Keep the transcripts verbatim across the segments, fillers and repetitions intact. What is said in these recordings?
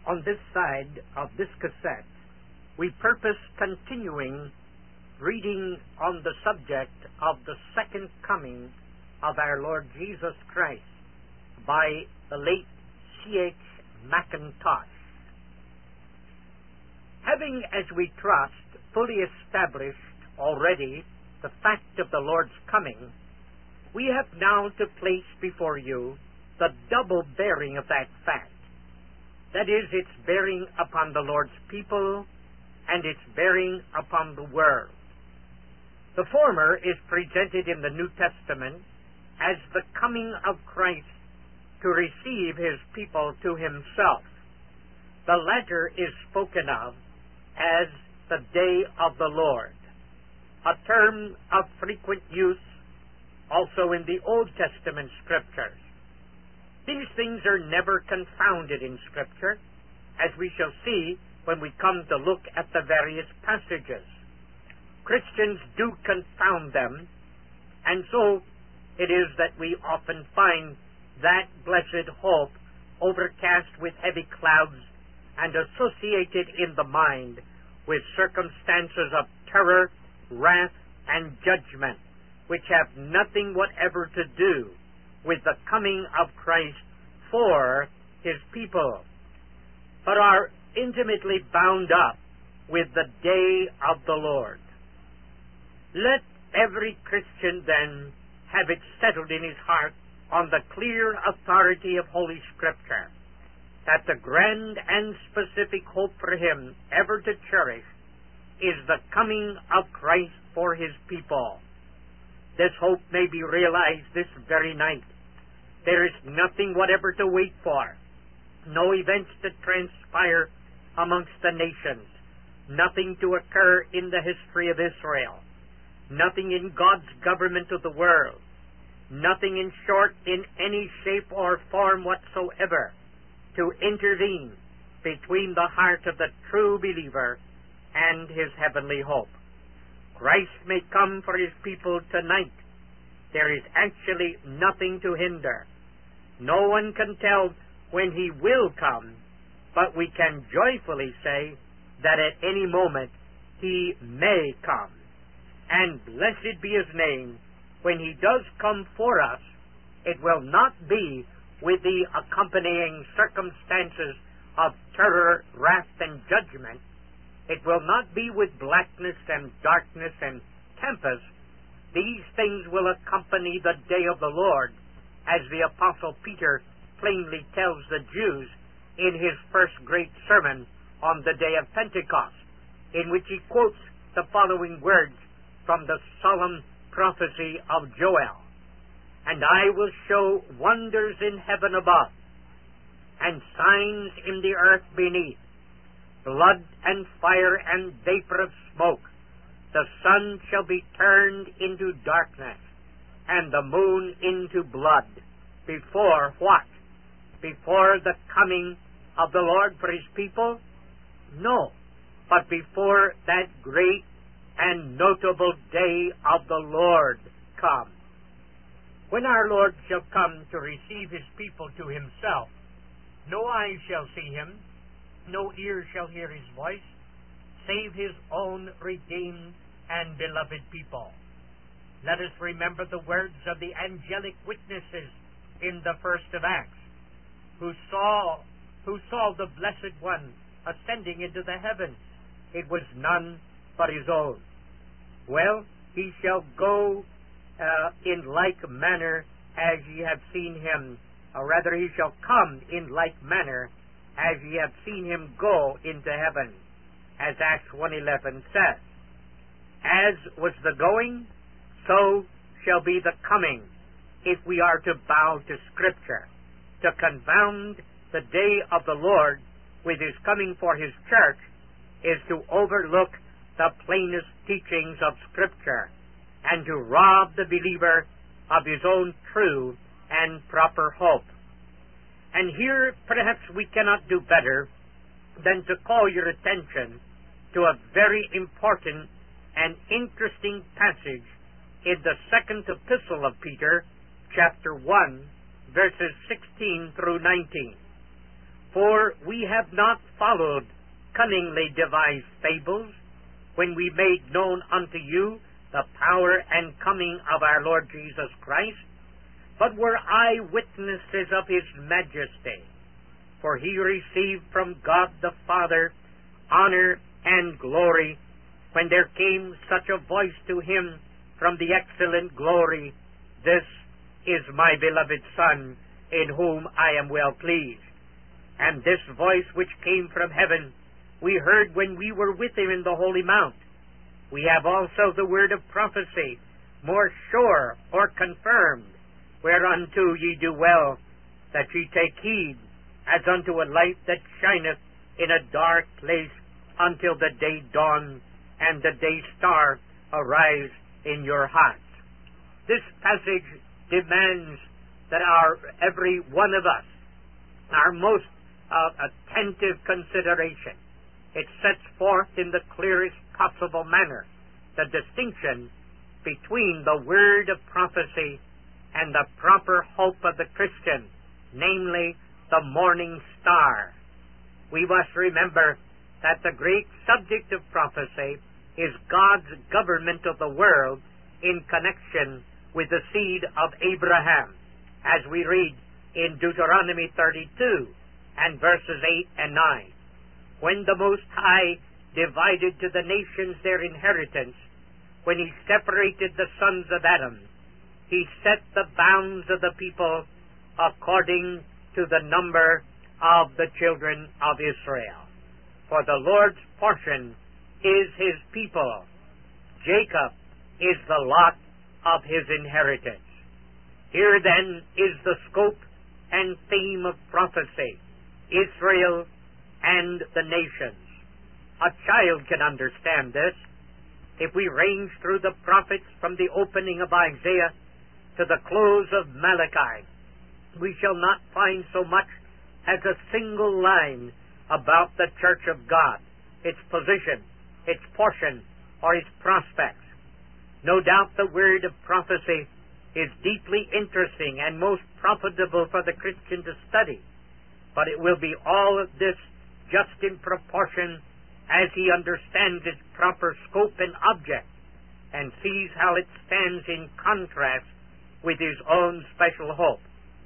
on this side of this cassette, we purpose continuing reading on the subject of the second coming of our Lord Jesus Christ by the late C H Mackintosh. Having, as we trust, fully established already the fact of the Lord's coming, we have now to place before you the double bearing of that fact. That is, its bearing upon the Lord's people and its bearing upon the world. The former is presented in the New Testament as the coming of Christ to receive his people to himself. The latter is spoken of as the day of the Lord, a term of frequent use also in the Old Testament Scriptures. These things are never confounded in Scripture, as we shall see when we come to look at the various passages. Christians do confound them, and so it is that we often find that blessed hope overcast with heavy clouds and associated in the mind with circumstances of terror, wrath, and judgment, which have nothing whatever to do with the coming of Christ for his people, but are intimately bound up with the day of the Lord. Let every Christian then have it settled in his heart on the clear authority of Holy Scripture that the grand and specific hope for him ever to cherish is the coming of Christ for his people. This hope may be realized this very night. There is nothing whatever to wait for, no events to transpire amongst the nations, nothing to occur in the history of Israel, nothing in God's government of the world, nothing, in short, in any shape or form whatsoever to intervene between the heart of the true believer and his heavenly hope. Christ may come for his people tonight. There is actually nothing to hinder. No one can tell when he will come, but we can joyfully say that at any moment he may come. And blessed be his name, when he does come for us, it will not be with the accompanying circumstances of terror, wrath, and judgment. It will not be with blackness and darkness and tempest. These things will accompany the day of the Lord, as the Apostle Peter plainly tells the Jews in his first great sermon on the day of Pentecost, in which he quotes the following words from the solemn prophecy of Joel: "And I will show wonders in heaven above, and signs in the earth beneath, blood and fire and vapor of smoke. The sun shall be turned into darkness, and the moon into blood, before" what? Before the coming of the Lord for his people? No, but before that great and notable day of the Lord come. When our Lord shall come to receive his people to himself, no eye shall see him, no ear shall hear his voice, save his own redeemed and beloved people. Let us remember the words of the angelic witnesses in the first of Acts, who saw, who saw the Blessed One ascending into the heavens. It was none but his own. Well, he shall go uh, in like manner as ye have seen him, or rather he shall come in like manner as ye have seen him go into heaven, as Acts one eleven says. As was the going, so shall be the coming, if we are to bow to Scripture. To confound the day of the Lord with his coming for his church is to overlook the plainest teachings of Scripture and to rob the believer of his own true and proper hope. And here perhaps we cannot do better than to call your attention to a very important and interesting passage in the second epistle of Peter, chapter one, verses sixteen through nineteen. For we have not followed cunningly devised fables, when we made known unto you the power and coming of our Lord Jesus Christ, but were eyewitnesses of his majesty. For he received from God the Father honor and glory, when there came such a voice to him from the excellent glory, This is my beloved Son, in whom I am well pleased. And this voice which came from heaven we heard when we were with him in the holy mount. We have also the word of prophecy, more sure or confirmed, whereunto ye do well, that ye take heed, as unto a light that shineth in a dark place, until the day dawn, and the day star arise in your hearts. This passage demands that our every one of us, our most uh, attentive consideration. It sets forth in the clearest possible manner the distinction between the word of prophecy and the proper hope of the Christian, namely the morning star. We must remember that the great subject of prophecy is God's government of the world in connection with the seed of Abraham, as we read in Deuteronomy thirty-two and verses eight and nine. When the Most High divided to the nations their inheritance, when he separated the sons of Adam, he set the bounds of the people according to the number of the children of Israel. For the Lord's portion is his people. Jacob is the lot of his inheritance. Here then is the scope and theme of prophecy: Israel and the nations. A child can understand this. If we range through the prophets from the opening of Isaiah to the close of Malachi, we shall not find so much as a single line about the church of God, its position, its portion, or its prospects. No doubt the word of prophecy is deeply interesting and most profitable for the Christian to study, but it will be all of this just in proportion as he understands its proper scope and object and sees how it stands in contrast with his own special hope.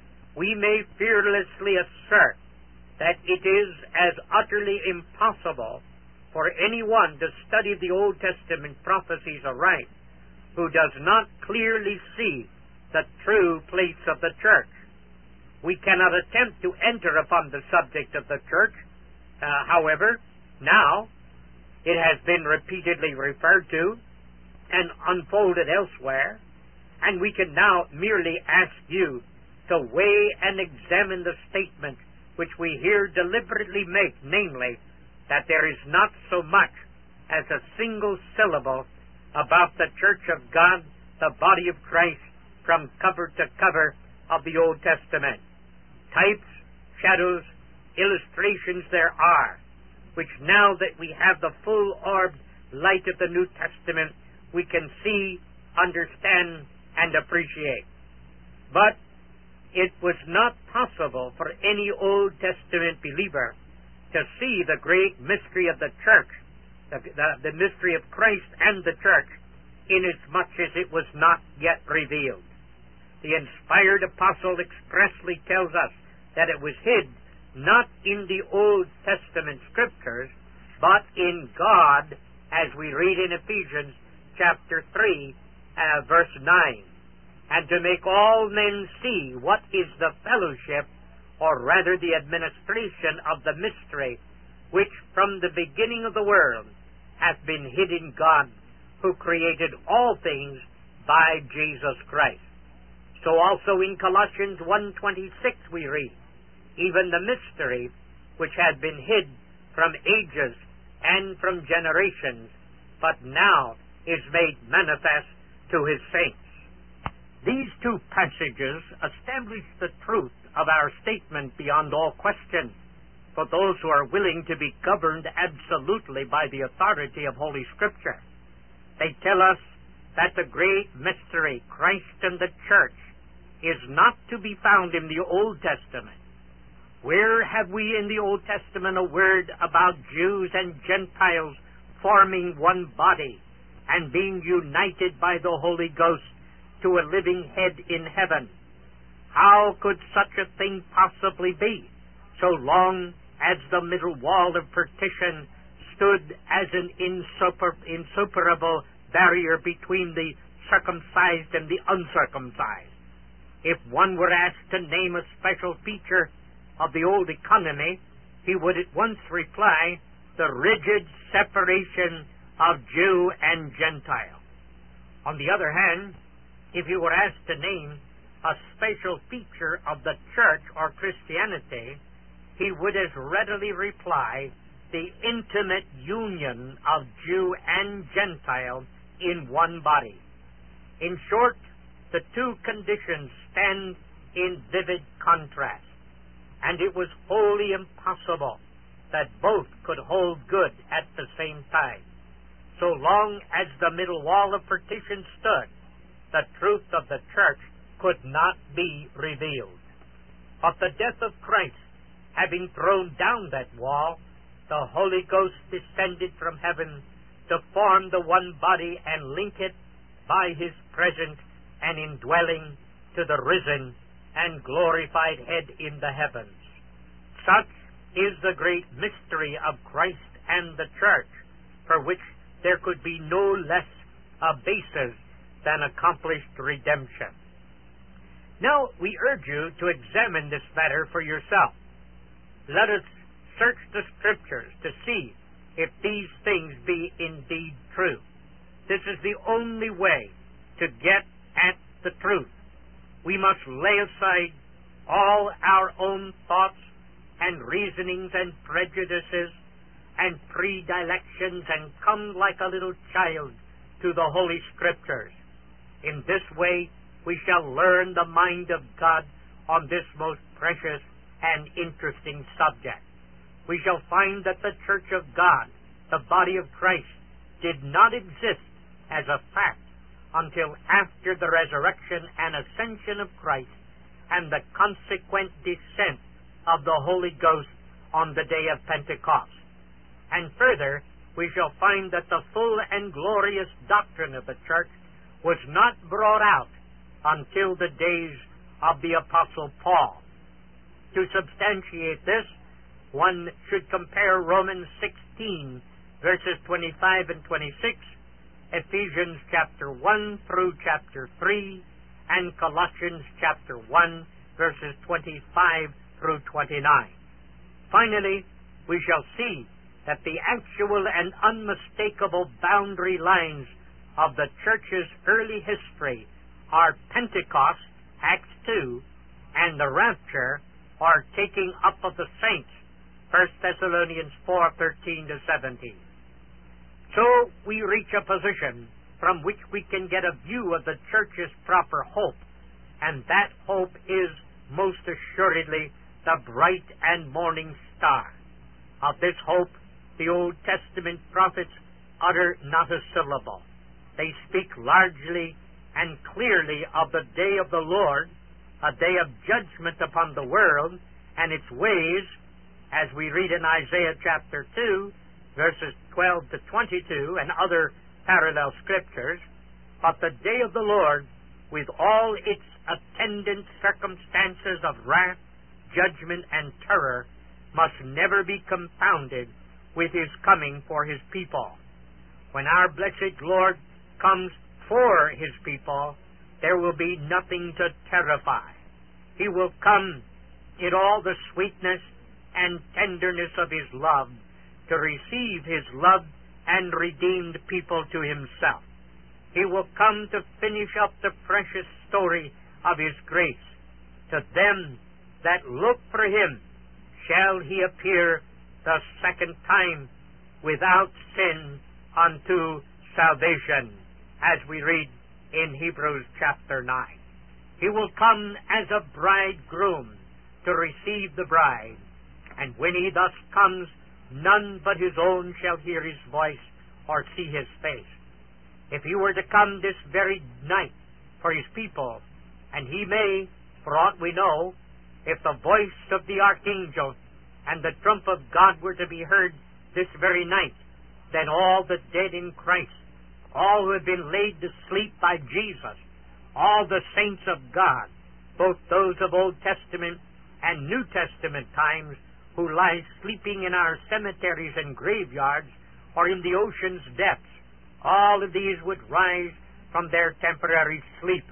We may fearlessly assert that it is as utterly impossible for anyone to study the Old Testament prophecies aright who does not clearly see the true place of the church. We cannot attempt to enter upon the subject of the church. Uh, however, now it has been repeatedly referred to and unfolded elsewhere, and we can now merely ask you to weigh and examine the statement which we here deliberately make, namely, that there is not so much as a single syllable about the Church of God, the body of Christ, from cover to cover of the Old Testament. Types, shadows, illustrations there are, which now that we have the full-orbed light of the New Testament, we can see, understand, and appreciate. But it was not possible for any Old Testament believer to see the great mystery of the church, the, the, the mystery of Christ and the church, inasmuch as it was not yet revealed. The inspired apostle expressly tells us that it was hid not in the Old Testament scriptures, but in God, as we read in Ephesians chapter three, uh, verse nine. And to make all men see what is the fellowship, or rather the administration of the mystery, which from the beginning of the world hath been hid in God, who created all things by Jesus Christ. So also in Colossians one twenty-six we read, even the mystery which had been hid from ages and from generations, but now is made manifest to his saints. These two passages establish the truth of our statement beyond all question for those who are willing to be governed absolutely by the authority of Holy Scripture. They tell us that the great mystery, Christ and the church, is not to be found in the Old Testament, Where have we in the Old Testament a word about Jews and Gentiles forming one body and being united by the Holy Ghost to a living head in heaven? How could such a thing possibly be, so long as the middle wall of partition stood as an insuper, insuperable barrier between the circumcised and the uncircumcised? If one were asked to name a special feature of the old economy, he would at once reply, the rigid separation of Jew and Gentile. On the other hand, if he were asked to name a special feature of the church or Christianity, he would as readily reply, the intimate union of Jew and Gentile in one body. In short, the two conditions stand in vivid contrast, and it was wholly impossible that both could hold good at the same time. So long as the middle wall of partition stood, the truth of the church could not be revealed. But the death of Christ, having thrown down that wall, the Holy Ghost descended from heaven to form the one body and link it by his presence and indwelling to the risen and glorified head in the heavens. Such is the great mystery of Christ and the church, for which there could be no less a basis than accomplished redemption. Now, we urge you to examine this matter for yourself. Let us search the Scriptures to see if these things be indeed true. This is the only way to get at the truth. We must lay aside all our own thoughts and reasonings and prejudices and predilections and come like a little child to the Holy Scriptures. In this way, we shall learn the mind of God on this most precious and interesting subject. We shall find that the Church of God, the body of Christ, did not exist as a fact until after the resurrection and ascension of Christ and the consequent descent of the Holy Ghost on the day of Pentecost. And further, we shall find that the full and glorious doctrine of the church was not brought out until the days of the Apostle Paul. To substantiate this, one should compare Romans sixteen, verses twenty-five and twenty-six, Ephesians chapter one through chapter three, and Colossians chapter one, verses twenty-five through twenty-nine. Finally, we shall see that the actual and unmistakable boundary lines of the church's early history are Pentecost, Acts two, and the rapture, or taking up of the saints, First Thessalonians four, thirteen to seventeen. So we reach a position from which we can get a view of the church's proper hope, and that hope is most assuredly the bright and morning star. Of this hope, the Old Testament prophets utter not a syllable. They speak largely and clearly of the day of the Lord, a day of judgment upon the world and its ways, as we read in Isaiah chapter two, verses twelve to twenty-two, and other parallel scriptures. But the day of the Lord, with all its attendant circumstances of wrath, judgment, and terror, must never be confounded with his coming for his people. When our blessed Lord comes for his people, there will be nothing to terrify. He will come in all the sweetness and tenderness of his love to receive his loved and redeemed people to himself. He will come to finish up the precious story of his grace. To them that look for him shall he appear the second time without sin unto salvation, as we read in Hebrews chapter nine. He will come as a bridegroom to receive the bride, and when he thus comes, none but his own shall hear his voice or see his face. If he were to come this very night for his people, and he may, for aught we know, if the voice of the archangel and the trump of God were to be heard this very night, then all the dead in Christ, all who have been laid to sleep by Jesus, all the saints of God, both those of Old Testament and New Testament times, who lie sleeping in our cemeteries and graveyards or in the ocean's depths, all of these would rise from their temporary sleep.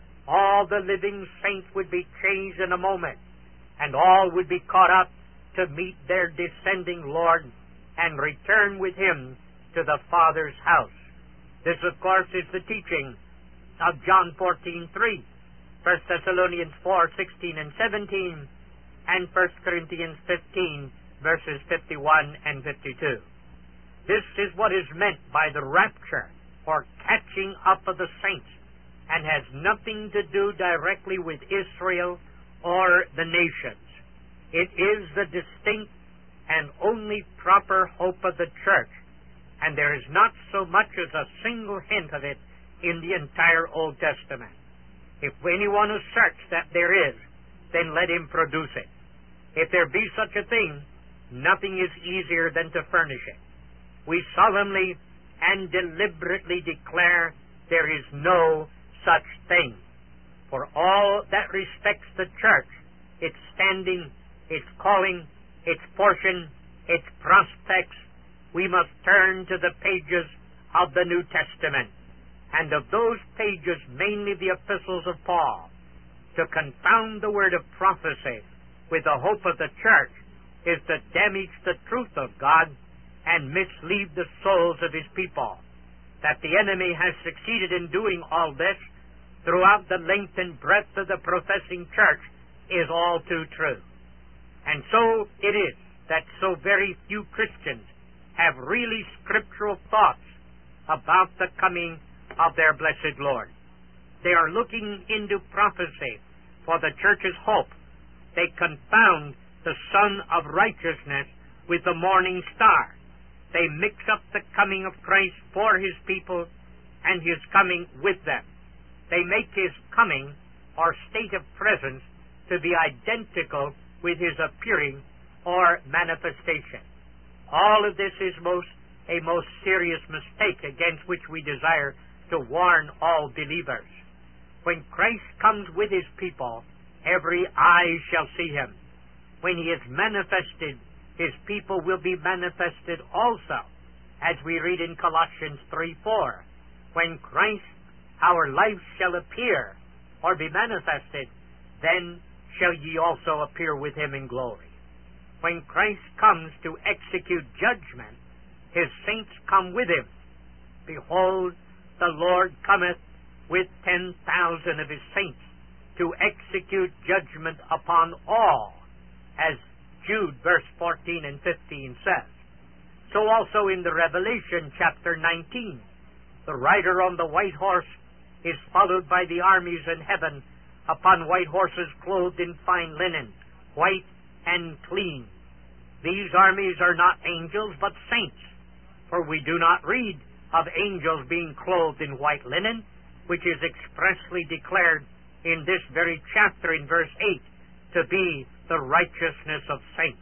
All the living saints would be changed in a moment, and all would be caught up to meet their descending Lord and return with Him to the Father's house. This, of course, is the teaching of John fourteen three, First Thessalonians four sixteen and seventeen, and First Corinthians fifteen, verses fifty-one and fifty-two. This is what is meant by the rapture, or catching up of the saints, and has nothing to do directly with Israel or the nations. It is the distinct and only proper hope of the church, and there is not so much as a single hint of it in the entire Old Testament. If anyone asserts that there is, then let him produce it. If there be such a thing, nothing is easier than to furnish it. We solemnly and deliberately declare there is no such thing. For all that respects the church, its standing, its calling, its portion, its prospects, we must turn to the pages of the New Testament, and of those pages mainly the epistles of Paul. To confound the word of prophecy with the hope of the church is to damage the truth of God and mislead the souls of His people. That the enemy has succeeded in doing all this throughout the length and breadth of the professing church is all too true. And so it is that so very few Christians have really scriptural thoughts about the coming of their blessed Lord. They are looking into prophecy for the church's hope. They confound the Sun of Righteousness with the morning star. They mix up the coming of Christ for His people and His coming with them. They make His coming, or state of presence, to be identical with His appearing or manifestation. All of this is most a most serious mistake against which we desire to warn all believers. When Christ comes with His people, every eye shall see Him. When He is manifested, His people will be manifested also, as we read in Colossians three four. When Christ, our life, shall appear, or be manifested, then shall ye also appear with Him in glory. When Christ comes to execute judgment, His saints come with Him. Behold, the Lord cometh with ten thousand of His saints to execute judgment upon all, as Jude verse fourteen and fifteen says. So also in the Revelation chapter nineteen, the rider on the white horse is followed by the armies in heaven upon white horses clothed in fine linen, white and clean. These armies are not angels but saints, for we do not read of angels being clothed in white linen, which is expressly declared in this very chapter in verse eight to be the righteousness of saints.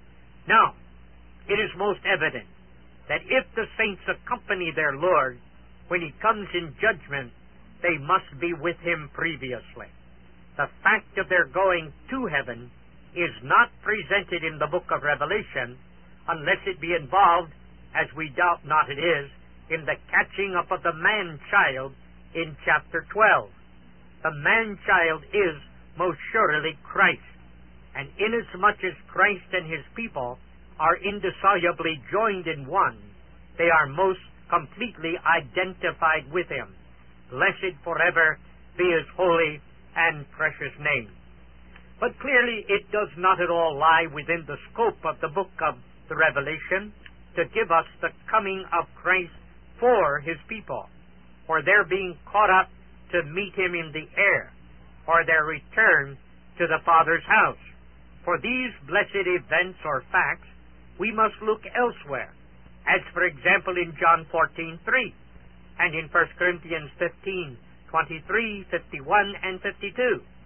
Now, it is most evident that if the saints accompany their Lord when He comes in judgment, they must be with Him previously. The fact of their going to heaven is not presented in the book of Revelation unless it be involved, as we doubt not it is, in the catching up of the man-child in chapter twelve. The man-child is most surely Christ, and inasmuch as Christ and His people are indissolubly joined in one, they are most completely identified with Him. Blessed forever be His holy and precious name. But clearly it does not at all lie within the scope of the book of the Revelation to give us the coming of Christ for His people, or their being caught up to meet Him in the air, or their return to the Father's house. For these blessed events or facts, we must look elsewhere, as for example in John fourteen three, and in First Corinthians fifteen twenty-three, fifty-one, and fifty-two,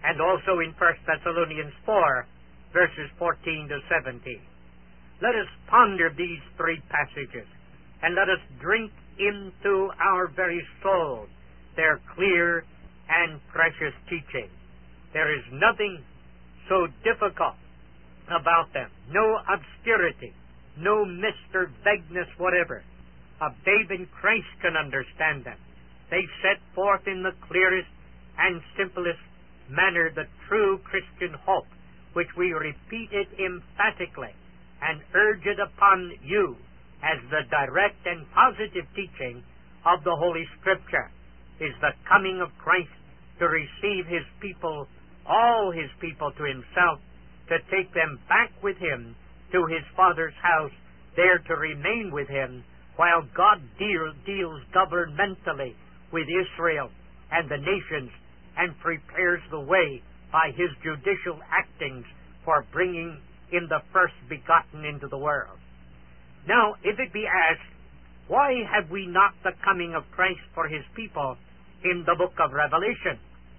and also in First Thessalonians four, verses fourteen to seventeen. Let us ponder these three passages, and let us drink into our very soul their clear and precious teaching. There is nothing so difficult about them, no obscurity, no Mister Vagueness whatever. A babe in Christ can understand them. They set forth in the clearest and simplest manner the true Christian hope, which we repeat it emphatically and urge it upon you as the direct and positive teaching of the Holy Scripture, is the coming of Christ to receive His people, all His people, to Himself, to take them back with Him to His Father's house, there to remain with Him, while God deal, deals governmentally with Israel and the nations, and prepares the way by His judicial actings for bringing in the first begotten into the world. Now, if it be asked, why have we not the coming of Christ for His people in the book of Revelation?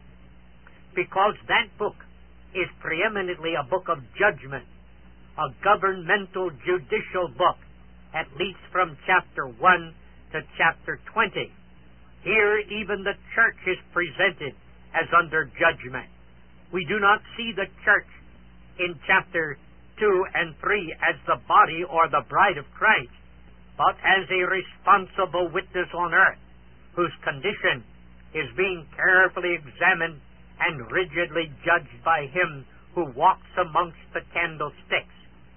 Because that book is preeminently a book of judgment, a governmental judicial book, at least from chapter one to chapter twenty. Here even the church is presented as under judgment. We do not see the church in chapter two and three as the body or the bride of Christ, but as a responsible witness on earth, whose condition is being carefully examined and rigidly judged by Him who walks amongst the candlesticks.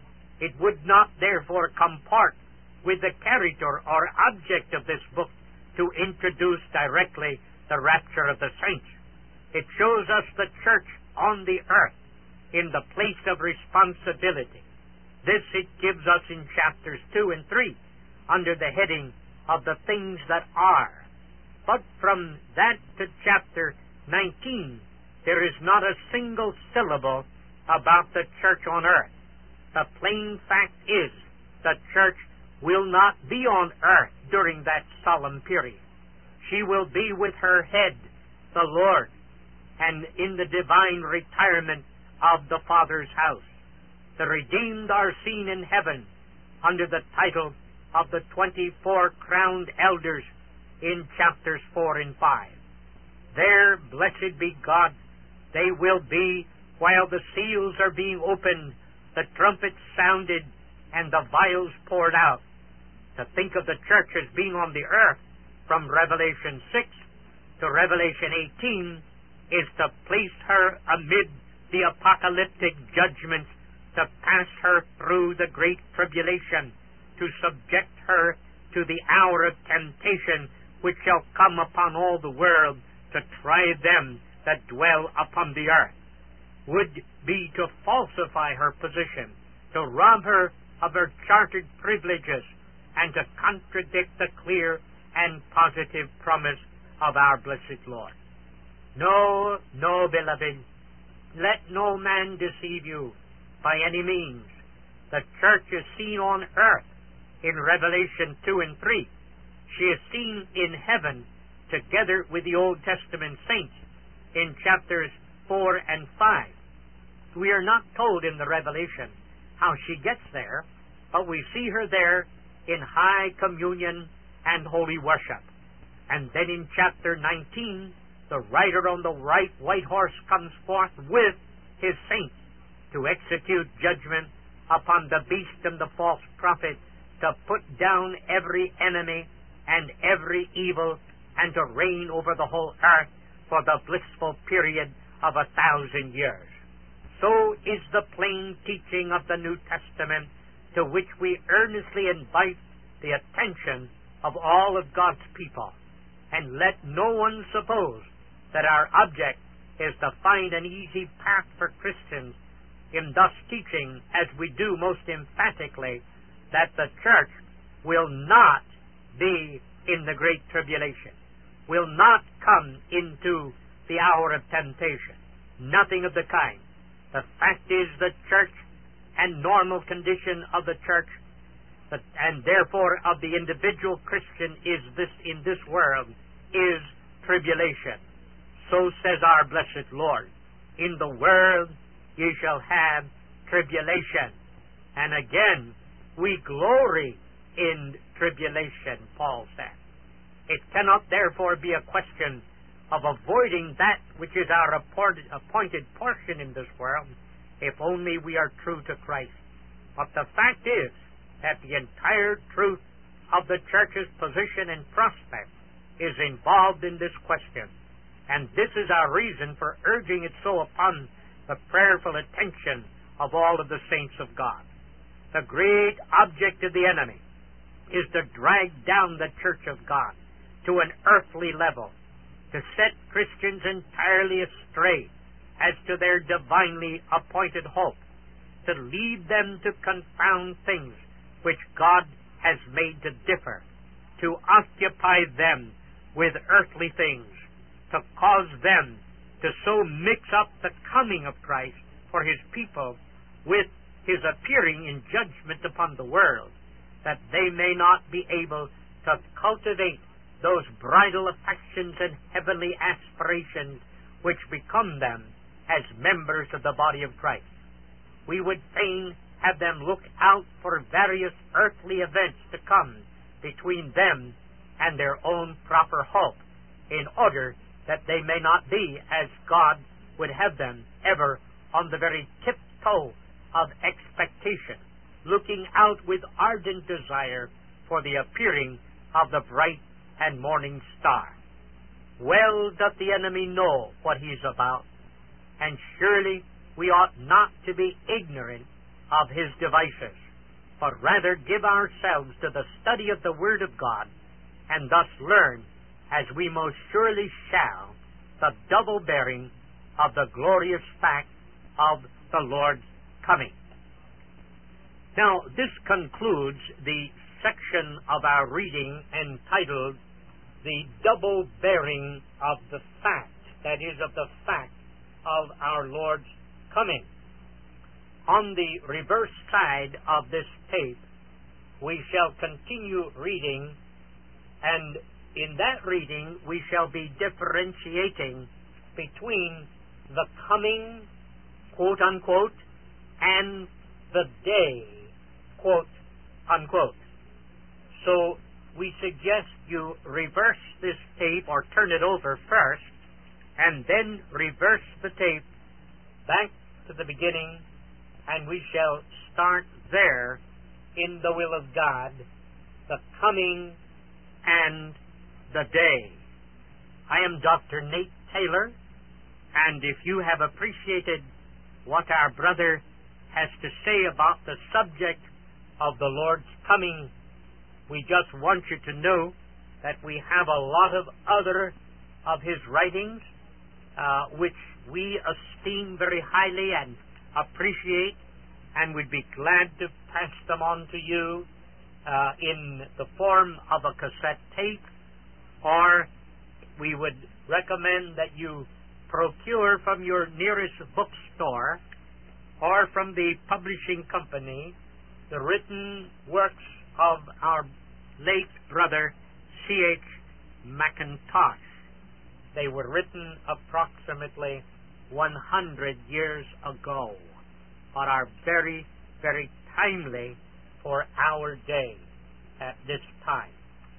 It would not therefore comport with the character or object of this book to introduce directly the rapture of the saints. It shows us the church on the earth in the place of responsibility. This it gives us in chapters two and three under the heading of the things that are. But from that to chapter nineteen, there is not a single syllable about the church on earth. The plain fact is, the church will not be on earth during that solemn period. She will be with her head, the Lord, and in the divine retirement of the Father's house. The redeemed are seen in heaven under the title of the twenty-four crowned elders in chapters four and five. There, blessed be God, they will be while the seals are being opened, the trumpets sounded, and the vials poured out. To think of the church as being on the earth from Revelation six to Revelation eighteen is to place her amid the apocalyptic judgments, to pass her through the great tribulation, to subject her to the hour of temptation which shall come upon all the world to try them that dwell upon the earth, would be to falsify her position, to rob her of her chartered privileges, and to contradict the clear and positive promise of our blessed Lord. No, no, beloved, let no man deceive you by any means. The church is seen on earth in Revelation two and three. She is seen in heaven together with the Old Testament saints in chapters four and five. We are not told in the Revelation how she gets there, but we see her there in high communion and holy worship. And then in chapter nineteen, the rider on the right white horse comes forth with his saints to execute judgment upon the beast and the false prophet, to put down every enemy and every evil, and to reign over the whole earth for the blissful period of a thousand years. So is the plain teaching of the New Testament, to which we earnestly invite the attention of all of God's people. And let no one suppose that our object is to find an easy path for Christians in thus teaching, as we do most emphatically, that the church will not be in the great tribulation, will not come into the hour of temptation. Nothing of the kind. The fact is, the church and normal condition of the church, and therefore of the individual Christian, is this in this world is tribulation. So says our blessed Lord. In the world ye shall have tribulation. And again, we glory in tribulation, Paul said. It cannot therefore be a question of avoiding that which is our appointed portion in this world, if only we are true to Christ. But the fact is that the entire truth of the church's position and prospect is involved in this question. And this is our reason for urging it so upon the prayerful attention of all of the saints of God. The great object of the enemy is to drag down the church of God to an earthly level, to set Christians entirely astray as to their divinely appointed hope, to lead them to confound things which God has made to differ, to occupy them with earthly things, to cause them to so mix up the coming of Christ for His people with His appearing in judgment upon the world, that they may not be able to cultivate those bridal affections and heavenly aspirations which become them as members of the body of Christ. We would fain have them look out for various earthly events to come between them and their own proper hope, in order that they may not be, as God would have them, ever on the very tiptoe of expectation, looking out with ardent desire for the appearing of the bright and morning star. Well doth the enemy know what he is about, and surely we ought not to be ignorant of his devices, but rather give ourselves to the study of the Word of God, and thus learn, as we most surely shall, the double bearing of the glorious fact of the Lord's coming. Now, this concludes the section of our reading entitled The Double Bearing of the Fact, that is, of the fact of our Lord's coming. On the reverse side of this tape, we shall continue reading, and in that reading we shall be differentiating between the coming, quote unquote, and the day, quote unquote. So we suggest you reverse this tape or turn it over first, and then reverse the tape back to the beginning, and we shall start there in the will of God, the coming and the day. I am Doctor Nate Taylor, and if you have appreciated what our brother has to say about the subject of the Lord's coming, we just want you to know that we have a lot of other of his writings uh, which we esteem very highly and appreciate, and would be glad to pass them on to you uh, in the form of a cassette tape, or we would recommend that you procure from your nearest bookstore or from the publishing company the written works of our late brother C H Mackintosh. They were written approximately one hundred years ago, but are very, very timely for our day at this time.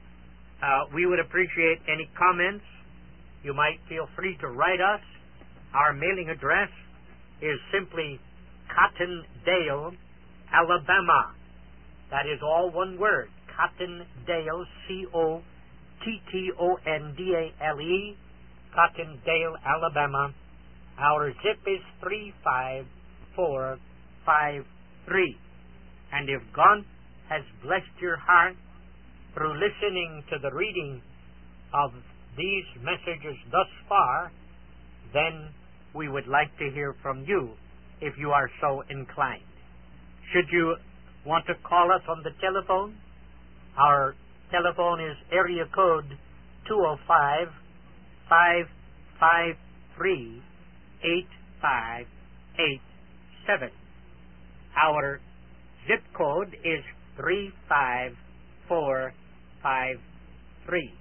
Uh, we would appreciate any comments. You might feel free to write us. Our mailing address is simply Cottondale, Alabama. That is all one word, Cottondale, C O T T O N D A L E, Cottondale, Alabama. Our zip is three five four five three. And if God has blessed your heart through listening to the reading of these messages thus far, then we would like to hear from you if you are so inclined. Should you want to call us on the telephone, our telephone is area code two oh five, five five three, eight five eight seven. Our zip code is three five four five three.